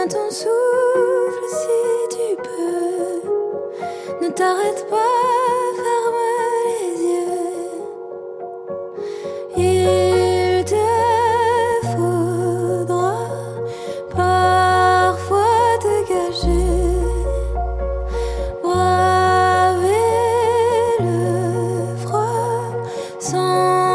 Retiens ton souffle si tu peux. Ne t'arrête pas.